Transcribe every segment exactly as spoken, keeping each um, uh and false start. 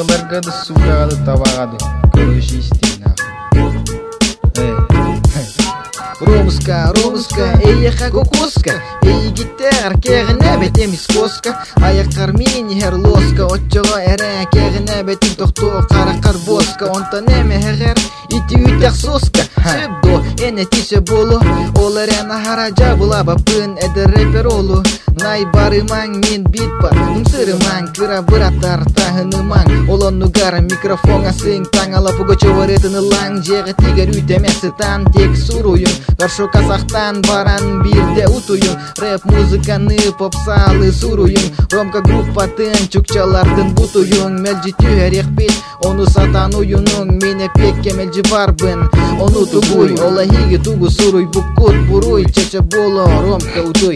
тағыларға да суға да табаға да короче істейін Ромуска, ромуска, эйеха кокоска, эйи гитар, кегіне бетем искоска, аяққар мини херлоска, отчоға әрі, кегіне бетем тоқты қарақар боска, онта неме хегер, ити үйтәк соска, сөбдо, әне тише болу, олар әна хаража була бапын, әді рэпер олу, най барымаң, мен бит бар, ұмсырымаң, кыра бұратар тағынымаң, олонну гара микрофонға сың, таңала пугачо варетыны лаң, жеғі тигер үйтемесі тан, тек суруйым, Каршо Казахстан баран бирде утуюм Рэп музыканы попсалы суруюм Ромка группатын чукчалардын бутуюң Мелжитю әрек бит, ону сатан уюнуң Мене пекке мелжи барбын, ону тугуй Ола хиги тугу суруй, буккут буруй Чече боло, Ромка утуй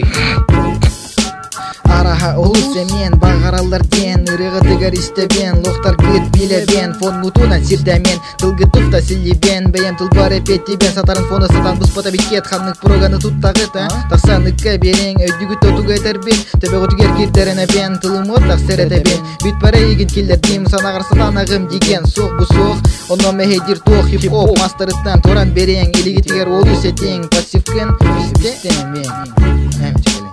Араха олусе мен, бағаралар ден Үріғы дігір істебен, лоқтар күт билебен Фон мутуна сирдемен, тылғы туфта силебен Бәйем тыл бар эпеттебен, сатарын фоны сатан бұспата бикет Ханның проганы туттағыт, тақсаныққа берең Өйдігі тотуға етербен, төбе ғотугер кирдеріне бен Тылым оттақ сәретебен, бүт бәрі егін келдер дейм Санағыр сатан ағым деген, соқ бұ соқ Онно мехедир тоқ, хип-хоп мастырыттан Торан берең, елігітігер олу сетең Пассивкін, үстен мен